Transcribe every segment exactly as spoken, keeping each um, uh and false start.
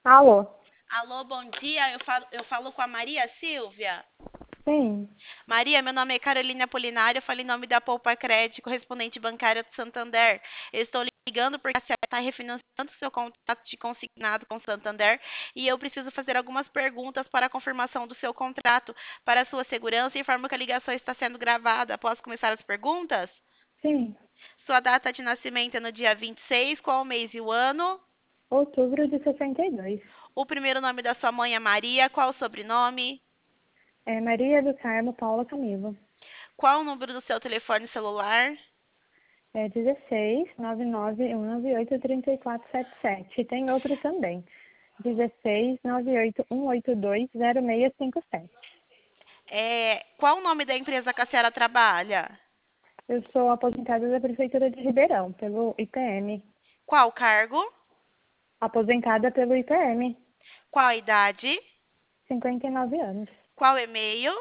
Alô? Alô, bom dia. Eu falo, eu falo com a Maria Silvia. Sim, Maria, meu nome é Carolina Apolinário. Eu falo em nome da Poupa Crédito, correspondente bancária do Santander. Eu estou ligando porque a senhora está refinanciando seu contrato de consignado com o Santander e eu preciso fazer algumas perguntas para a confirmação do seu contrato. Para a sua segurança, informo que a ligação está sendo gravada. Posso começar as perguntas? sim. Sua data de nascimento é no dia vinte e seis. Qual o mês e o ano? Outubro de sessenta e dois. O primeiro nome da sua mãe é Maria. Qual o sobrenome? É Maria do Carmo Paula Camilo. Qual o número do seu telefone celular? É dezesseis, nove nove um nove oito, três quatro sete sete. Tem outro também. dezesseis, nove oito um oito dois, zero seis cinco sete. É, qual o nome da empresa que a senhora trabalha? Eu sou aposentada da Prefeitura de Ribeirão, pelo I P M. Qual o cargo? Aposentada pelo I P M. Qual a idade? cinquenta e nove anos. Qual e-mail?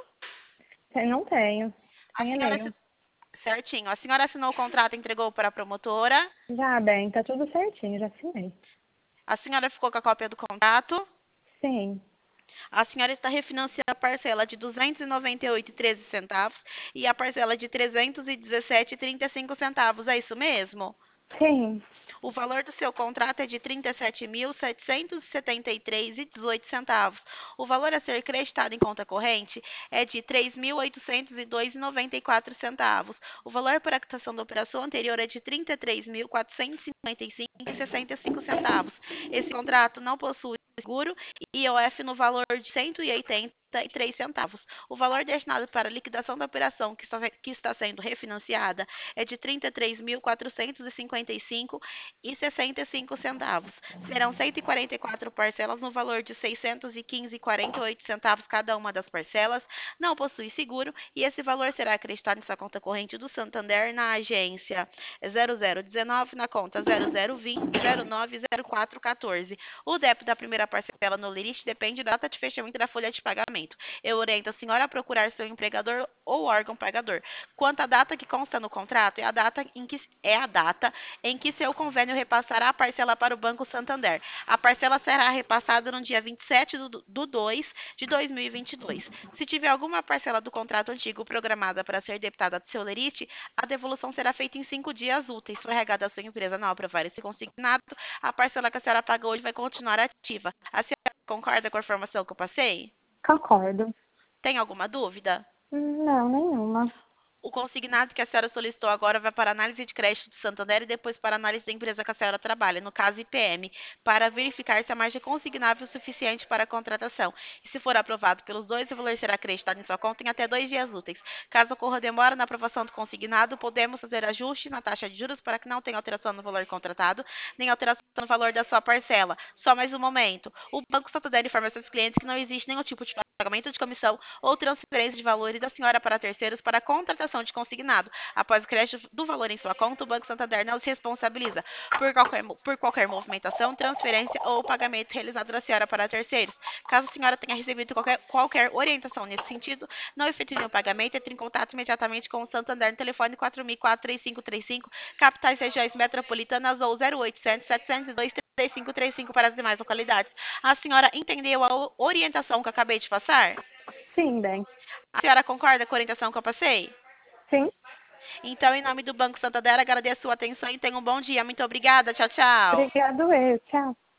Eu não tenho. A Sem senhora, assi- e-mail. certinho. A senhora assinou o contrato e entregou para a promotora? Já bem, tá tudo certinho, já assinei. A senhora ficou com a cópia do contrato? Sim, A senhora está refinanciando a parcela de duzentos e noventa e oito e treze centavos e a parcela de trezentos e dezessete e trinta e cinco centavos. É isso mesmo? sim, O valor do seu contrato é de trinta e sete mil, setecentos e setenta e três e dezoito centavos. O valor a ser creditado em conta corrente é de três mil oitocentos e dois e noventa e quatro centavos. O valor para a quitação da operação anterior é de trinta e três mil, quatrocentos e cinquenta e cinco e sessenta e cinco centavos. Esse contrato não possui seguro e I O F no valor de cento e oitenta e três centavos. O valor destinado para a liquidação da operação que está, que está sendo refinanciada é de trinta e três mil, quatrocentos e cinquenta e cinco e sessenta e cinco centavos. Serão cento e quarenta e quatro parcelas no valor de seiscentos e quinze e quarenta e oito centavos cada uma das parcelas. Não possui seguro e esse valor será acreditado em sua conta corrente do Santander na agência zero zero dezenove na conta zero zero vinte zero nove zero quatro quatorze. O débito da primeira parcela no Lerite depende da data de fechamento da folha de pagamento. Eu oriento a senhora a procurar seu empregador ou órgão pagador. Quanto à data que consta no contrato, é a data em que é a data em que seu convênio repassará a parcela para o Banco Santander. A parcela será repassada no dia vinte e sete do dois de dois mil e vinte e dois. Se tiver alguma parcela do contrato antigo programada para ser debitada do seu lerite, a devolução será feita em cinco dias úteis. Se o R H da sua empresa não aprovar esse consignado, a parcela que a senhora paga hoje vai continuar ativa. A senhora concorda com a informação que eu passei? concordo. Tem alguma dúvida? Não, nenhuma. O consignado que a senhora solicitou agora vai para análise de crédito do Santander e depois para análise da empresa que a senhora trabalha, no caso I P M, para verificar se a margem é consignável o suficiente para a contratação. E se for aprovado pelos dois, o valor será acreditado em sua conta em até dois dias úteis. Caso ocorra demora na aprovação do consignado, podemos fazer ajuste na taxa de juros para que não tenha alteração no valor contratado, nem alteração no valor da sua parcela. Só mais um momento. O Banco Santander informa seus clientes que não existe nenhum tipo de pagamento de comissão ou transferência de valores da senhora para terceiros para a contratação de consignado. Após o crédito do valor em sua conta, o Banco Santander não se responsabiliza por qualquer, por qualquer movimentação, transferência ou pagamento realizado da senhora para terceiros. Caso a senhora tenha recebido qualquer, qualquer orientação nesse sentido, não efetue nenhum pagamento, entre em contato imediatamente com o Santander no telefone quatro mil e quatro, três cinco três cinco, capitais regiões metropolitanas ou zero oitocentos, setecentos e dois, três cinco três cinco para as demais localidades. A senhora entendeu a orientação que eu acabei de passar? Sim, bem. A senhora concorda com a orientação que eu passei? Sim. Então, em nome do Banco Santander, agradeço a sua atenção e tenha um bom dia. Muito obrigada. Tchau, tchau. Obrigado, eu. Tchau.